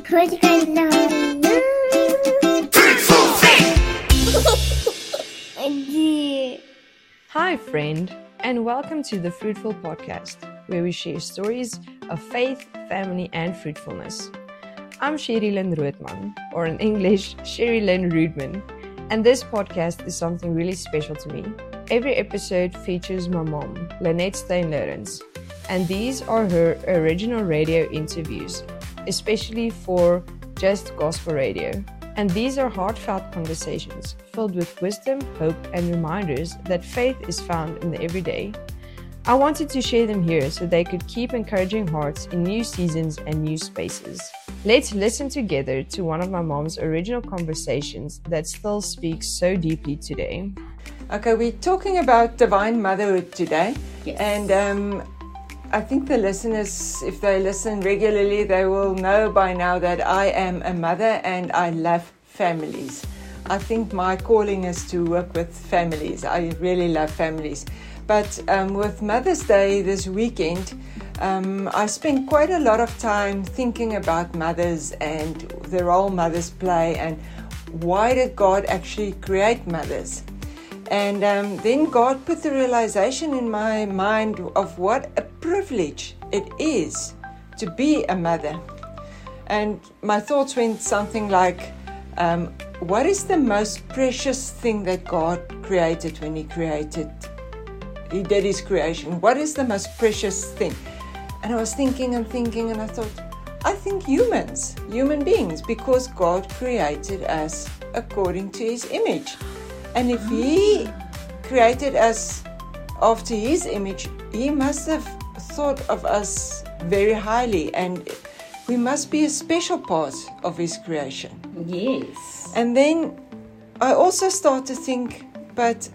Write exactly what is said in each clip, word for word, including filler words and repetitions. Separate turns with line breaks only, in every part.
Hi, friend, and welcome to the Fruitful Podcast, where we share stories of faith, family, and fruitfulness. I'm Sherry Lynn Roodman, or in English, Sherry Lynn Roodman, and this podcast is something really special to me. Every episode features my mom, Lynette Steyn-Lourens, and these are her original radio interviews, especially for Just Gospel Radio. And these are heartfelt conversations filled with wisdom, hope, and reminders that faith is found in the everyday. I wanted to share them here so they could keep encouraging hearts in new seasons and new spaces. Let's listen together to one of my mom's original conversations that still speaks so deeply today.
Okay, we're talking about divine motherhood today.
Yes.
And um, I think the listeners, if they listen regularly, they will know by now that I am a mother and I love families. I think my calling is to work with families. I really love families. But um, with Mother's Day this weekend, um, I spent quite a lot of time thinking about mothers and the role mothers play and why did God actually create mothers? And um, then God put the realization in my mind of what a privilege it is to be a mother. And my thoughts went something like, um, what is the most precious thing that God created when He created, He did His creation? What is the most precious thing? And I was thinking and thinking and I thought, I think humans, human beings, because God created us according to His image. And if He created us after His image, He must have thought of us very highly, and we must be a special part of His creation.
Yes.
And then I also start to think, but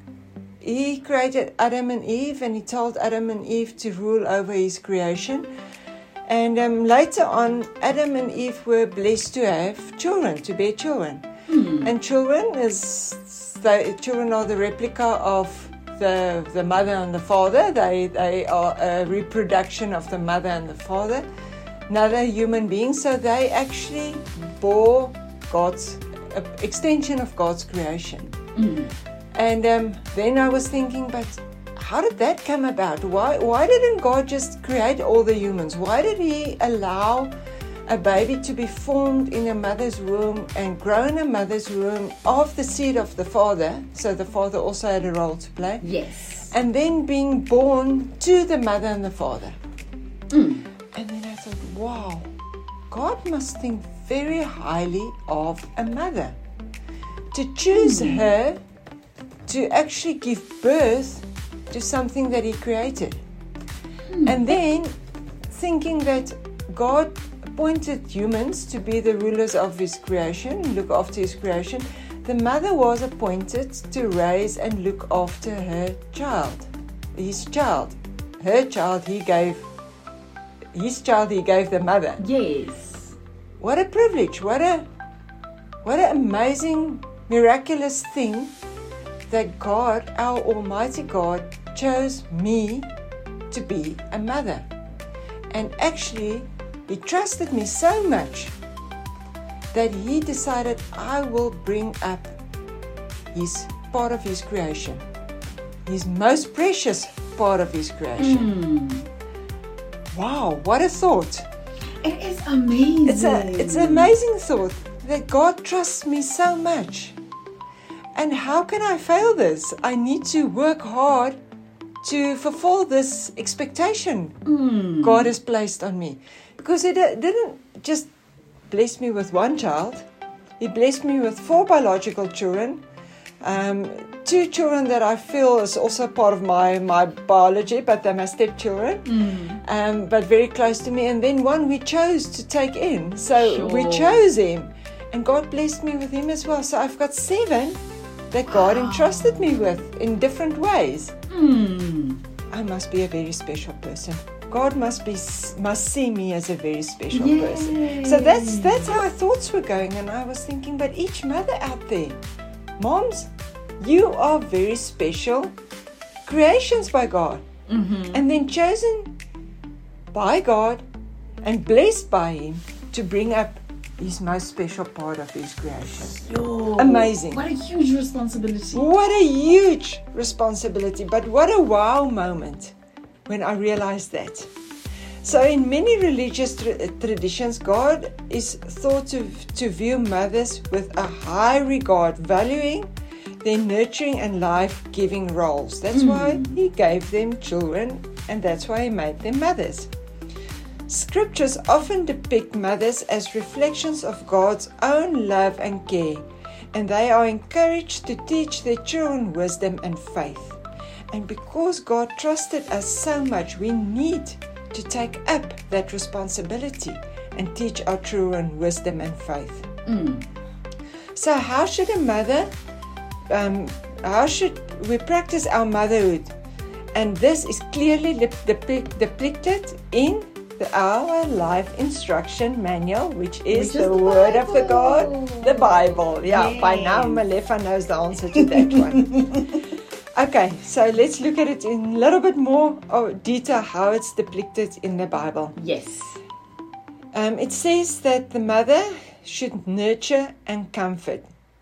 He created Adam and Eve, and He told Adam and Eve to rule over His creation. And um, later on, Adam and Eve were blessed to have children, to bear children. Hmm. And children is the children are the replica of the the mother and the father. They they are a reproduction of the mother and the father, another human being. So they actually bore God's uh, extension of God's creation. Mm. And um, then I was thinking, but how did that come about? Why why didn't God just create all the humans? Why did He allow a baby to be formed in a mother's womb and grow in a mother's womb of the seed of the father? So the father also had a role to play.
Yes.
And then being born to the mother and the father. Mm. And then I thought, wow, God must think very highly of a mother. To choose mm. her to actually give birth to something that He created. Mm. And then thinking that God appointed humans to be the rulers of His creation, look after His creation. The mother was appointed to raise and look after her child, His child. Her child He gave, His child He gave the mother.
Yes.
What a privilege, what a, what an amazing, miraculous thing that God, our Almighty God, chose me to be a mother. And actually, He trusted me so much that He decided I will bring up His part of His creation, His most precious part of His creation. Mm. Wow, what a thought.
It is amazing.
It's a, it's an amazing thought that God trusts me so much. And how can I fail this? I need to work hard to fulfill this expectation mm. God has placed on me. Because He didn't just bless me with one child. He blessed me with four biological children. Um, two children that I feel is also part of my, my biology, but they're my stepchildren. Mm. Um, but very close to me. And then one we chose to take in. So sure. we chose him. And God blessed me with him as well. So I've got seven that God wow. entrusted me with in different ways. Mm. I must be a very special person. God must be must see me as a very special Yay. person. So that's that's how my thoughts were going, and I was thinking, but each mother out there, moms, you are very special creations by God, mm-hmm. and then chosen by God and blessed by Him to bring up His most special part of His creation.
Yo,
Amazing.
What a huge responsibility.
What a huge responsibility, but what a wow moment when I realized that. So in many religious tra- traditions, God is thought to, to view mothers with a high regard, valuing their nurturing and life-giving roles. That's mm. why He gave them children, and that's why He made them mothers. Scriptures often depict mothers as reflections of God's own love and care, and they are encouraged to teach their children wisdom and faith. And because God trusted us so much, we need to take up that responsibility and teach our children wisdom and faith.
Mm.
So how should a mother, um, how should we practice our motherhood? And this is clearly depict, depicted in the Our Life Instruction Manual, which is
which
the,
is the
Word
Bible.
of the God, the Bible. Yeah,
yes.
By now Malefa knows the answer to that one. Okay, so let's look at it in a little bit more detail how it's depicted in the Bible.
Yes.
Um, it says that the mother should nurture and comfort.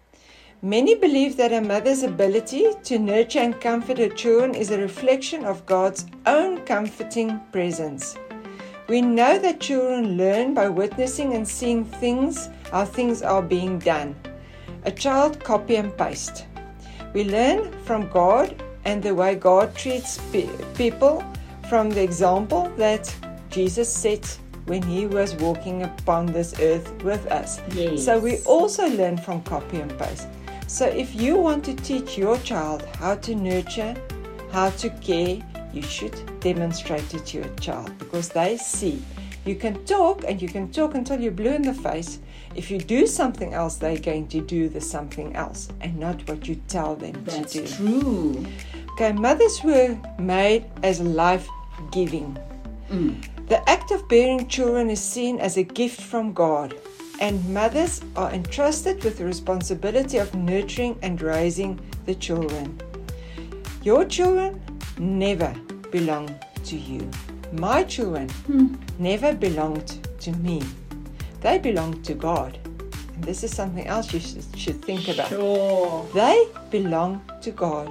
Many believe that a mother's ability to nurture and comfort her children is a reflection of God's own comforting presence. We know that children learn by witnessing and seeing things, how things are being done. A child copy and paste. We learn from God and the way God treats pe- people from the example that Jesus set when He was walking upon this earth with us.
Yes.
So we also learn from copy and paste. So if you want to teach your child how to nurture, how to care, you should demonstrate it to your child, because they see. You can talk and you can talk until you're blue in the face. If you do something else, they're going to do the something else and not what you tell them
That's
to do.
That's true.
Okay, mothers were made as life-giving.
Mm.
The act of bearing children is seen as a gift from God, and mothers are entrusted with the responsibility of nurturing and raising the children. Your children never belong to you. My children
Hmm.
never belonged to me. They belong to God. And this is something else you should, should think about.
Sure.
They belong to God.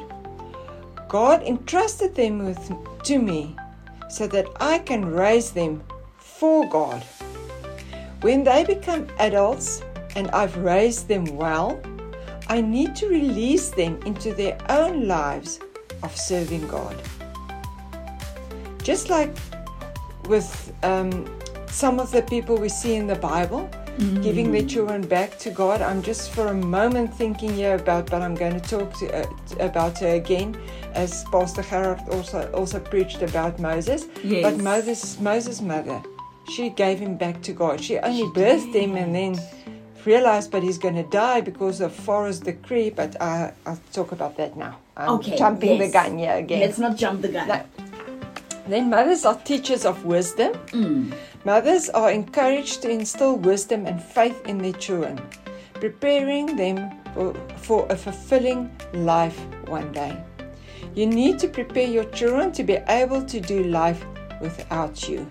God entrusted them with, to me so that I can raise them for God. When they become adults and I've raised them well, I need to release them into their own lives of serving God. Just like with um, some of the people we see in the Bible, mm. giving their children back to God. I'm just for a moment thinking here about, but I'm going to talk to, uh, about her again, as Pastor Gerard also also preached about Moses.
Yes.
But Moses, Moses' mother, she gave him back to God. She only she birthed did. him and then realized, but he's going to die because of Forrest decree. But I, I'll talk about that now. I'm
okay,
jumping
yes.
the gun here again.
Let's not jump the gun.
No. Then mothers are teachers of wisdom.
Mm.
Mothers are encouraged to instill wisdom and faith in their children, preparing them for, for a fulfilling life one day. You need to prepare your children to be able to do life without you.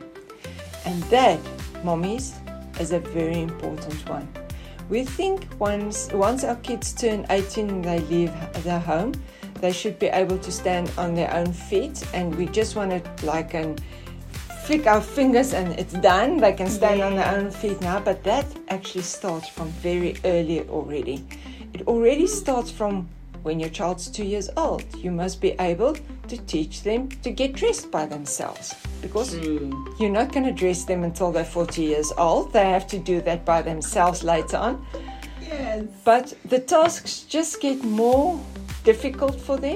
And that, mommies, is a very important one. We think once, once our kids turn eighteen and they leave their home, they should be able to stand on their own feet, and we just want to like and flick our fingers and it's done. They can stand yeah. on their own feet now, but that actually starts from very early already. It already starts from when your child's two years old. You must be able to teach them to get dressed by themselves, because mm. you're not going to dress them until they're forty years old. They have to do that by themselves later on.
Yes.
But the tasks just get more difficult for them,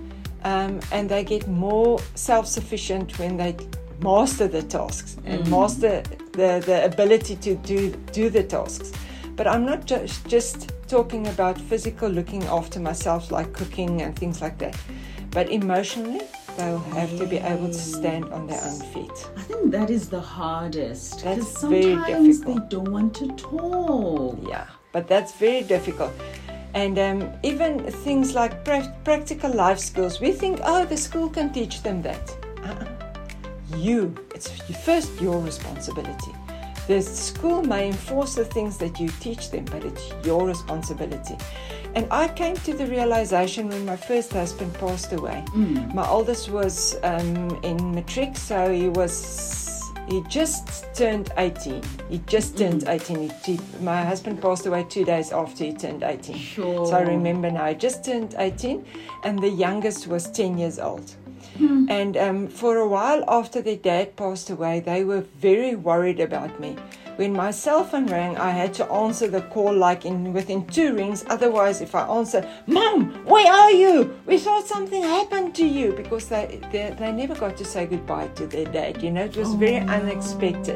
um, and they get more self-sufficient when they master the tasks and mm. master the, the ability to do, do the tasks. But I'm not just, just talking about physical looking after myself, like cooking and things like that. But emotionally, they'll have yes. to be able to stand on their own feet.
I think that is the hardest.
That's
very
sometimes
difficult. They don't want to talk.
Yeah, but that's very difficult. And um, even things like pra- practical life skills, we think, oh, the school can teach them that. Uh-uh. You, it's first your responsibility. The school may enforce the things that you teach them, but it's your responsibility. And I came to the realization when my first husband passed away.
Mm.
My oldest was um, in matric, so he was he just turned eighteen. He just turned
Mm.
eighteen. He, he, my husband passed away two days after he turned eighteen.
Sure.
So I remember now, he just turned eighteen, and the youngest was ten years old.
Mm.
And um, for a while after their dad passed away, they were very worried about me. When my cell phone rang, I had to answer the call like in within two rings. Otherwise, if I answered, "Mom, where are you? We thought something happened to you," because they, they they never got to say goodbye to their dad. You know, it was very unexpected.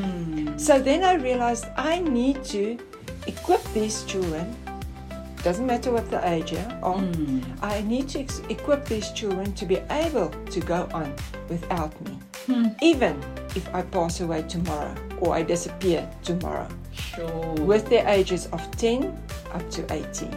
Mm.
So then I realized I need to equip these children. Doesn't matter what the age are.
Mm.
I need to ex- equip these children to be able to go on without me.
Hmm.
Even if I pass away tomorrow or I disappear tomorrow.
Sure.
With their ages of ten up to eighteen.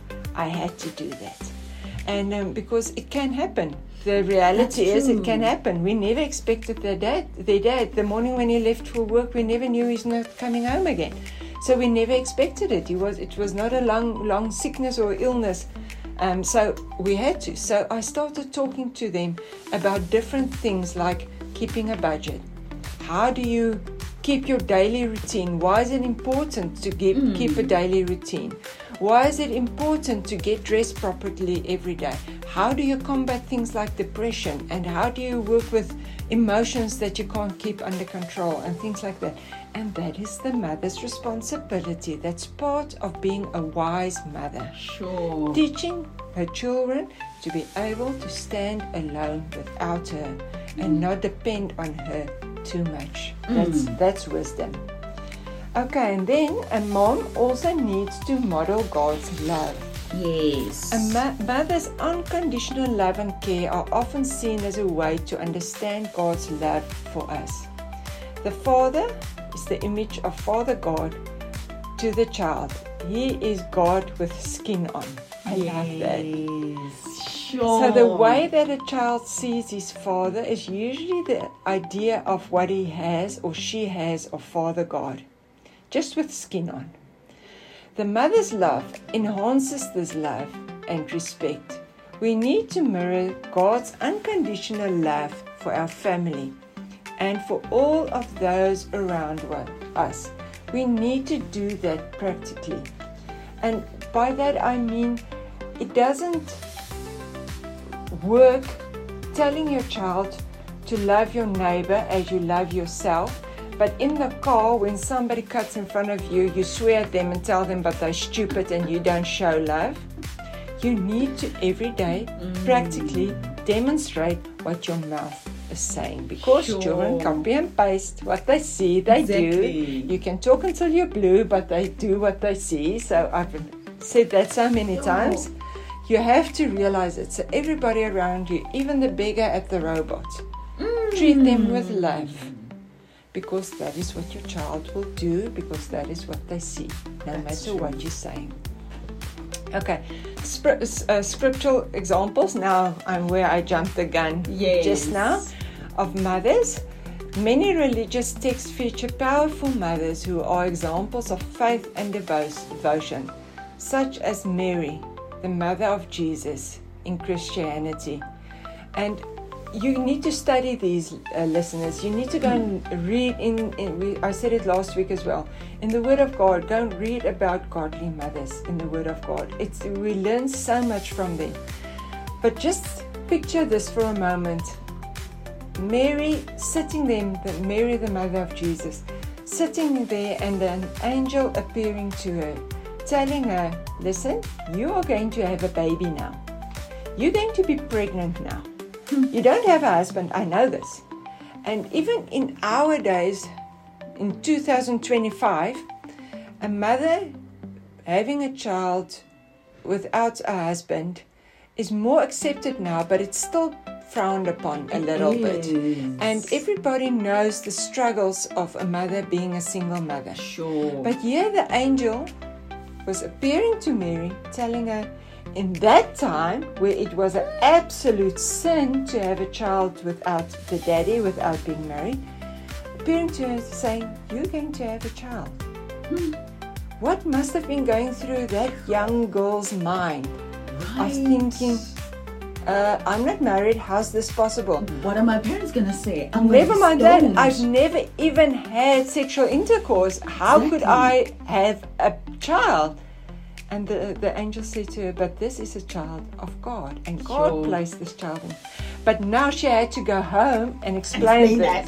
I had to do that. And um, because it can happen. The reality
That's
is
true.
it can happen. We never expected their dad, their dad. The morning when he left for work, we never knew he's not coming home again. So we never expected it. He was. It was not a long, long sickness or illness. Um, so we had to. So I started talking to them about different things like keeping a budget. How do you keep your daily routine? Why is it important to keep,
Mm.
keep a daily routine? Why is it important to get dressed properly every day? How do you combat things like depression? And how do you work with emotions that you can't keep under control and things like that? And that is the mother's responsibility. That's part of being a wise mother.
Sure.
Teaching her children to be able to stand alone without her and not depend on her too much. That's
Mm.
that's wisdom. Okay, and then a mom also needs to model God's love.
Yes.
A mo- mother's unconditional love and care are often seen as a way to understand God's love for us. The father is the image of Father God to the child. He is God with skin on. I love that.
Yes. Sure.
So the way that a child sees his father is usually the idea of what he has or she has of Father God, just with skin on. The mother's love enhances this love and respect. We need to mirror God's unconditional love for our family and for all of those around us. We need to do that practically. And by that I mean it doesn't work telling your child to love your neighbor as you love yourself, but in the car when somebody cuts in front of you, you swear at them and tell them but they're stupid and you don't show love. You need to every day
Mm.
practically demonstrate what your mouth is saying, because
Sure.
children copy and paste what they see, they
Exactly.
do. You can talk until you're blue, but they do what they see. So I've said that so many
Sure.
times. You have to realize it. So everybody around you, even the beggar at the robot,
Mm.
treat them with love, because that is what your child will do, because that is what they see, no
That's
matter
true.
what you're saying. Okay, Spr- uh, scriptural examples. Now I'm where I jumped the gun
Yes.
just now of mothers. Many religious texts feature powerful mothers who are examples of faith and devo- devotion, such as Mary, the mother of Jesus in Christianity. And you need to study these, uh, listeners. You need to go and read in, in we, I said it last week as well, in the Word of God. Go and read about godly mothers in the Word of God. It's we learn so much from them. But just picture this for a moment. Mary sitting there, the Mary the mother of Jesus, sitting there, and an angel appearing to her, telling her, listen, you are going to have a baby now. You're going to be pregnant now. You don't have a husband, I know this. And even in our days, in two thousand twenty-five, a mother having a child without a husband is more accepted now, but it's still frowned upon a little bit. And everybody knows the struggles of a mother being a single mother.
Sure.
But here the angel was appearing to Mary, telling her, in that time where it was an absolute sin to have a child without the daddy, without being married, appearing to her saying, "You're going to have a child."
Hmm.
What must have been going through that young girl's mind?
Right.
Of thinking, uh, I'm not married, how's this possible?
What are my parents gonna say? I'm gonna
Never
be
mind that,
stoned.
I've never even had sexual intercourse. How could I have a child? And the, the angel said to her, but this is a child of God, and God
Sure.
placed this child in. But now she had to go home and explain,
Explain
this.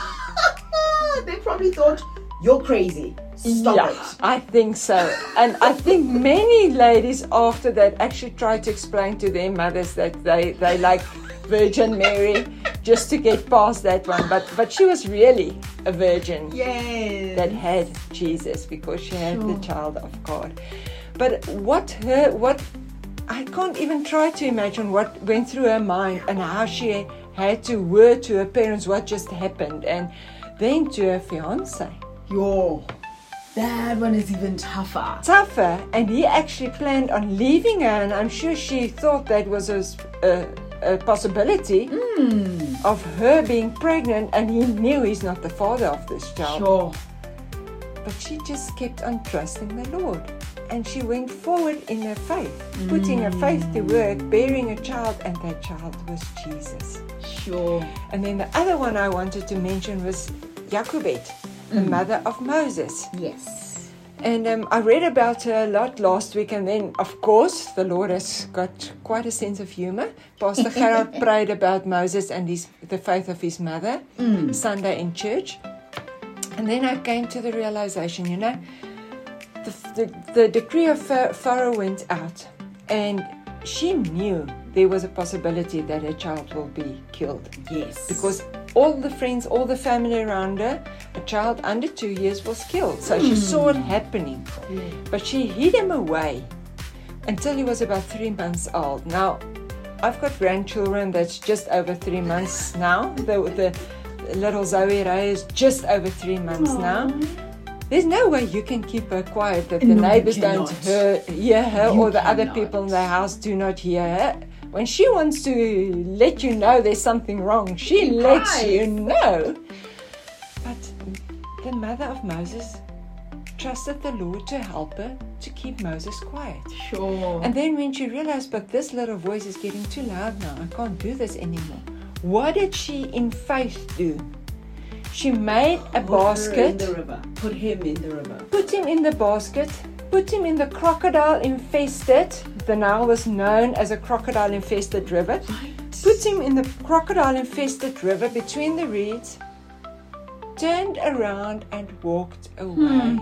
that. They probably thought, you're crazy. Stop
yeah,
it.
I think so. And I think many ladies after that actually tried to explain to their mothers that they, they like Virgin Mary just to get past that one. But but she was really a virgin
Yes.
that had Jesus because she had
Sure.
the child of God. But what her what I can't even try to imagine what went through her mind and how she had to word to her parents what just happened, and then to her fiance.
Yo, that one is even tougher.
Tougher, and he actually planned on leaving her, and I'm sure she thought that was a, a, a possibility
Mm.
of her being pregnant, and he knew he's not the father of this child.
Sure.
But she just kept on trusting the Lord, and she went forward in her faith, putting her faith to work, bearing a child, and that child was Jesus.
Sure.
And then the other one I wanted to mention was Jochebed, the mother of Moses.
Yes.
And um, I read about her a lot last week, and then, of course, the Lord has got quite a sense of humor. Pastor Gerard prayed about Moses and his, the faith of his mother
Mm.
Sunday in church. And then I came to the realization, you know, the, the, the decree of Pharaoh went out, and she knew there was a possibility that her child will be killed.
Yes.
Because all the friends, all the family around her, a child under two years was killed. So she saw it happening. But she hid him away until he was about three months old. Now, I've got grandchildren that's just over three months now. The, the little Zoe Ray is just over three months now. There's no way you can keep her quiet that the
No, you
neighbors don't
cannot.
her, hear her,
You
or the other
cannot.
people in the house do not hear her. When she wants to let you know there's something wrong, she lets
cries.
you know. But the mother of Moses trusted the Lord to help her to keep Moses quiet.
Sure.
And then when she realized, but this little voice is getting too loud now, I can't do this anymore. What did she in faith do? She made a
Put her in
basket,
the river. Put him in the river.
put him in the basket, put him in the crocodile infested, the Nile was known as a crocodile infested river, put him in the crocodile infested river between the reeds, turned around and walked away.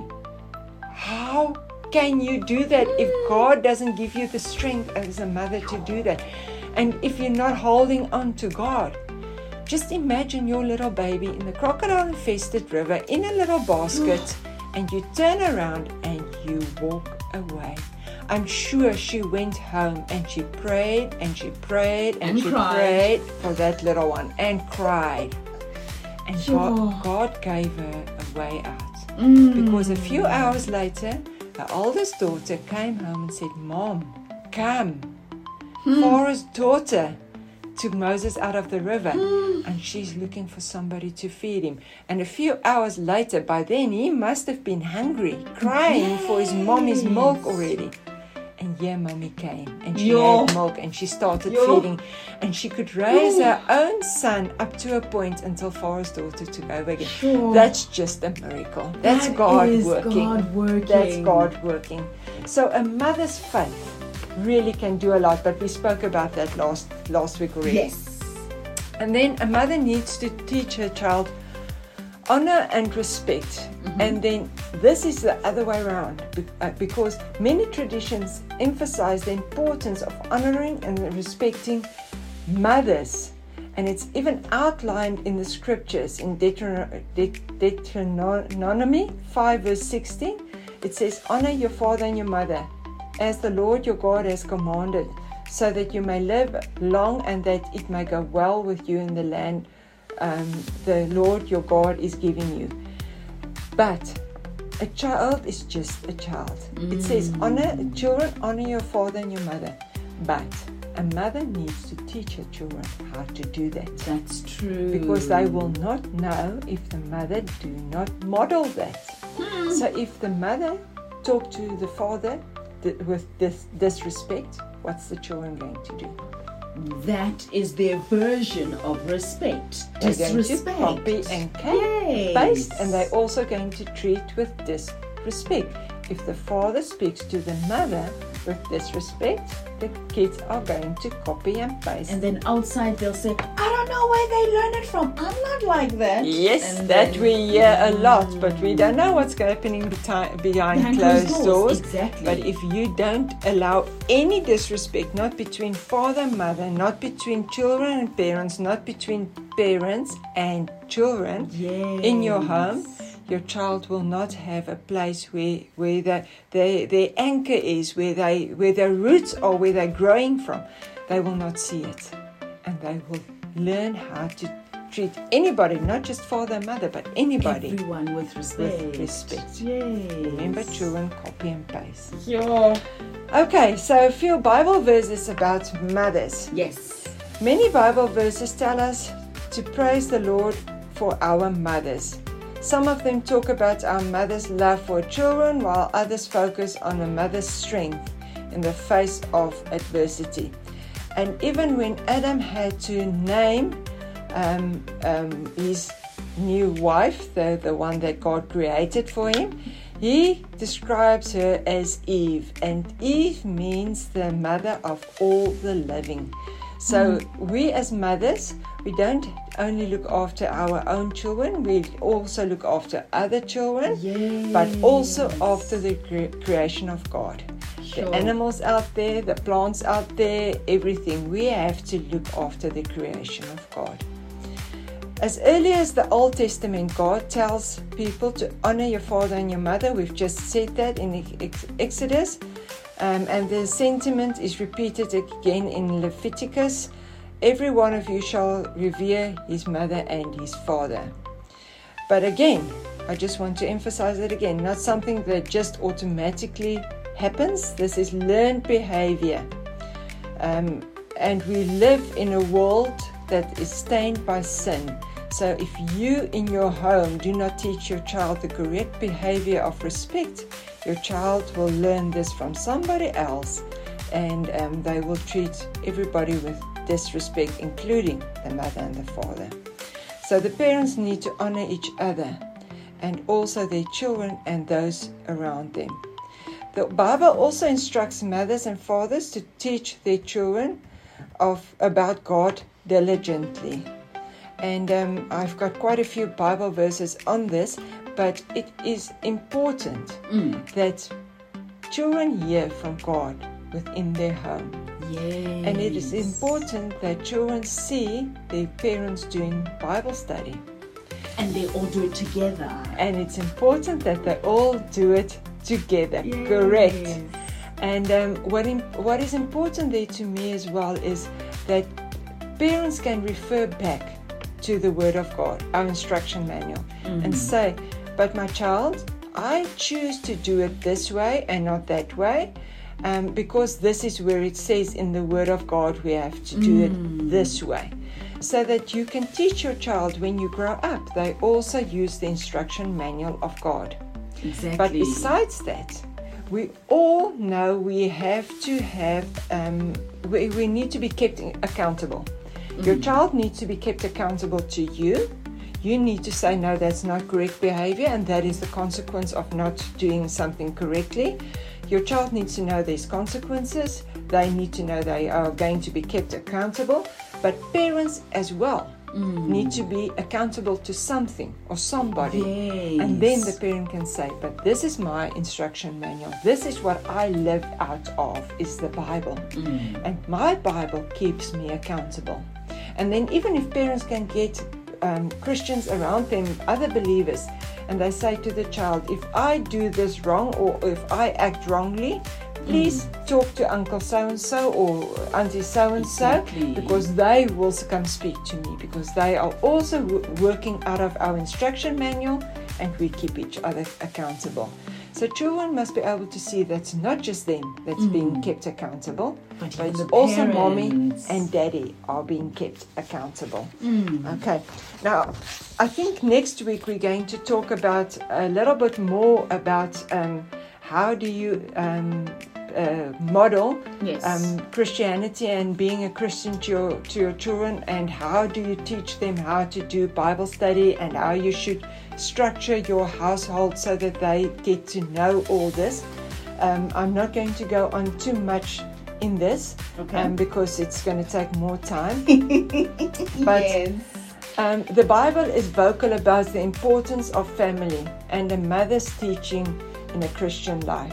How can you do that if God doesn't give you the strength as a mother to do that? And if you're not holding on to God? Just imagine your little baby in the crocodile infested river in a little basket, and you turn around and you walk away. I'm sure she went home and she prayed and she prayed and,
And
she
cried.
prayed for that little one and cried. And
Sure.
God, God gave her a way out.
Mm.
Because a few hours later, her oldest daughter came home and said, Mom, come. Pharaoh's daughter took Moses out of the river, and she's looking for somebody to feed him. And a few hours later, by then he must have been hungry, crying for his mommy's milk already. And yeah, mommy came, and she
Yo.
had milk, and she started
Yo.
feeding, and she could raise her own son up to a point until Pharaoh's daughter took over again.
Sure.
That's just a miracle. That's
That
God
is
working.
God working.
That's God working. So a mother's faith really can do a lot, but we spoke about that last last week already.
Yes.
And then a mother needs to teach her child honor and respect. And then this is the other way around, be- uh, because many traditions emphasize the importance of honoring and respecting mothers. And it's even outlined in the scriptures in Deuteron- De- Deuteronomy five verse sixteen. It says, honor your father and your mother, as the Lord your God has commanded, so that you may live long and that it may go well with you in the land um, the Lord your God is giving you. But a child is just a child. It says, honor children, honor your father and your mother. But A mother needs to teach her children how to do that.
That's true.
Because they will not know if the mother do not model that.
Hmm.
So if the mother talk to the father th- with this disrespect, what's the children going to do?
That is their version of respect.
They're going to
Disrespect.
copy and
Yes.
paste, and they're also going to treat with disrespect. If the father speaks to the mother with disrespect, the kids are going to copy and paste.
And then outside they'll say, I don't know where they learn it from. I'm not like that.
Yes,
And
that
then-
we hear a lot, but we don't know what's happening beti- behind,
Behind
closed,
closed
doors.
doors, exactly.
But if you don't allow any disrespect, not between father and mother, not between children and parents, not between parents and children
Yes.
in your home, your child will not have a place where, where the, the, their anchor is, where, they, where their roots are, where they're growing from. They will not see it. And they will learn how to treat anybody, not just father and mother, but anybody
Everyone with respect.
with respect.
Yes.
Remember, children copy and paste.
Yeah.
Okay, so a few Bible verses about mothers.
Yes.
Many Bible verses tell us to praise the Lord for our mothers. Some of them talk about our mother's love for children, while others focus on a mother's strength in the face of adversity. And even when Adam had to name um, um, his new wife, the, the one that God created for him, he describes her as Eve. And Eve means the mother of all the living. So mm. we as mothers, we don't only look after our own children, we also look after other children,
Yes.
but also after the cre- creation of God.
Sure.
The animals out there, the plants out there, everything. We have to look after the creation of God. As early as the Old Testament, God tells people to honor your father and your mother. We've just said that in Ex- Exodus. Um, and the sentiment is repeated again in Leviticus. Every one of you shall revere his mother and his father. But again, I just want to emphasize it again, not something that just automatically happens. This is learned behavior. Um, and we live in a world that is stained by sin. So if you in your home do not teach your child the correct behavior of respect, your child will learn this from somebody else, and um, they will treat everybody with disrespect, including the mother and the father. So the parents need to honor each other and also their children and those around them. The Bible also instructs mothers and fathers to teach their children of about God diligently. And um, I've got quite a few Bible verses on this, but it is important
Mm.
that children hear from God within their home.
Yes.
And it is important that children see their parents doing Bible study.
And they all do it together.
And it's important that they all do it together.
Yes.
Correct. And um, what, in, what is important there to me as well is that parents can refer back to the Word of God, our instruction manual,
Mm-hmm.
and say, but my child, I choose to do it this way and not that way, um, because this is where it says in the Word of God we have to do
Mm.
it this way. So that you can teach your child when you grow up. They also use the instruction manual of God.
Exactly.
But besides that, we all know we have to have, um, we, we need to be kept accountable. Mm. Your child needs to be kept accountable to you. You need to say, no, that's not correct behavior, and that is the consequence of not doing something correctly. Your child needs to know there's consequences. They need to know they are going to be kept accountable. But parents as well mm. need to be accountable to something or somebody.
Yes.
And then the parent can say, but this is my instruction manual. This is what I live out of, is the Bible.
Mm.
And my Bible keeps me accountable. And then even if parents can get um, Christians around them, other believers, and they say to the child, if I do this wrong or if I act wrongly, please mm. talk to Uncle so-and-so or Auntie so-and-so,
Exactly.
because they will come speak to me, because they are also w- working out of our instruction manual, and we keep each other accountable. So children must be able to see that's not just them that's mm. being kept accountable,
but,
but it's also mommy and daddy are being kept accountable. Mm. Okay. Now, I think next week we're going to talk about a little bit more about um, how do you um, uh, model
yes.
um, Christianity and being a Christian to your, to your children, and how do you teach them how to do Bible study and how you should structure your household so that they get to know all this. Um, I'm not going to go on too much in this
okay.
um, because it's going to take more time.
But yes.
um, the Bible is vocal about the importance of family and a mother's teaching in a Christian life.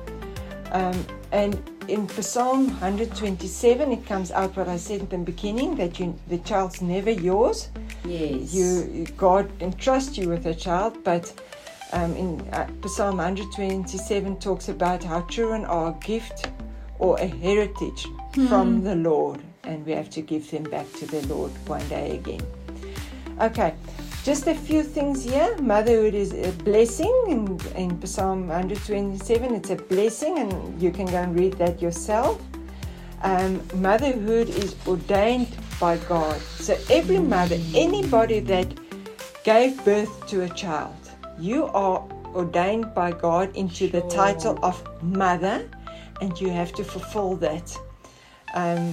Um, and in Psalm one twenty-seven, it comes out what I said at the beginning, that you, the child's never yours.
Yes.
You, God entrusts you with a child, but um, in uh, Psalm one twenty-seven talks about how children are a gift or a heritage hmm. from the Lord, and we have to give them back to the Lord one day again. Okay, just a few things here. Motherhood is a blessing. In, in Psalm one twenty-seven, it's a blessing, and you can go and read that yourself. Um, motherhood is ordained by God. So every mother, anybody that gave birth to a child, you are ordained by God into
sure.
the title of mother, and you have to fulfill that. Um,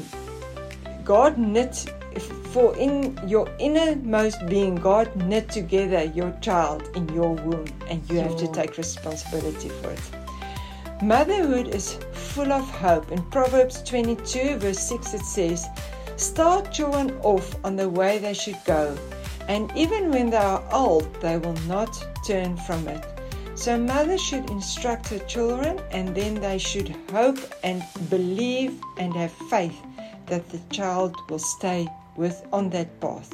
God knit, for in your innermost being, God knit together your child in your womb, and you sure. have to take responsibility for it. Motherhood is full of hope. In Proverbs twenty-two verse six it says, start children off on the way they should go, and even when they are old, they will not turn from it. So mother should instruct her children, and then they should hope and believe and have faith that the child will stay with on that path.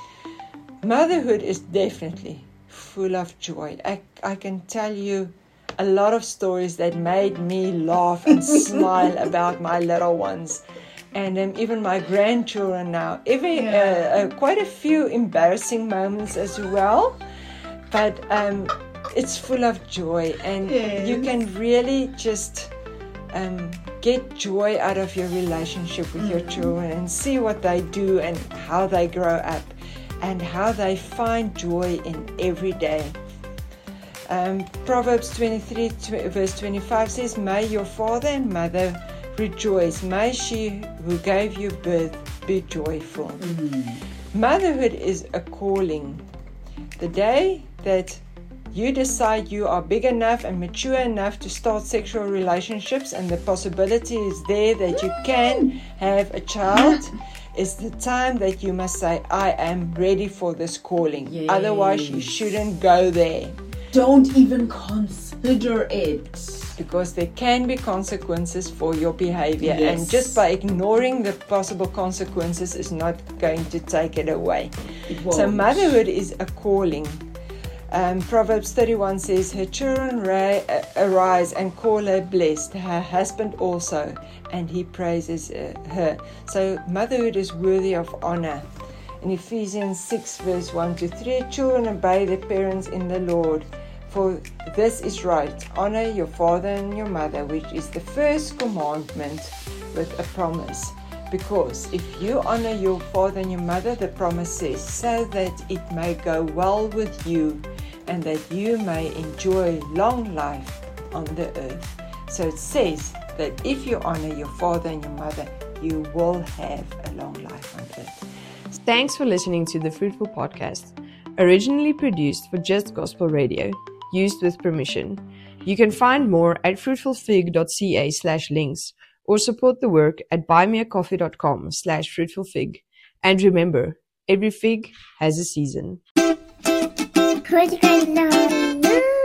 Motherhood is definitely full of joy. I, I can tell you a lot of stories that made me laugh and smile about my little ones. And um, even my grandchildren now. Every yeah. uh, uh, quite a few embarrassing moments as well. But um, it's full of joy. And yes. you can really just um, get joy out of your relationship with mm. your children and see what they do and how they grow up and how they find joy in every day. Um, Proverbs twenty-three verse twenty-five says, may your father and mother rejoice. May she who gave you birth be joyful. Mm-hmm. Motherhood is a calling. The day that you decide you are big enough and mature enough to start sexual relationships, and the possibility is there that you can have a child, is the time that you must say, I am ready for this calling. Yes. Otherwise, you shouldn't go there.
Don't even consider it.
Because there can be consequences for your behavior.
Yes.
And just by ignoring the possible consequences is not going to take it away.
It won't.
So motherhood is a calling. Um, Proverbs thirty-one says, her children ra- uh, arise and call her blessed, her husband also, and he praises uh, her. So motherhood is worthy of honor. In Ephesians six verse one to three, children obey their parents in the Lord, for this is right. Honor your father and your mother, which is the first commandment with a promise. Because if you honor your father and your mother, the promise says, so that it may go well with you and that you may enjoy long life on the earth. So it says that if you honor your father and your mother, you will have a long life on earth.
Thanks for listening to the Fruitful Podcast, originally produced for Just Gospel Radio, used with permission. You can find more at fruitfulfig.ca slash links or support the work at buymeacoffee.com slash fruitfulfig. And remember, every fig has a season.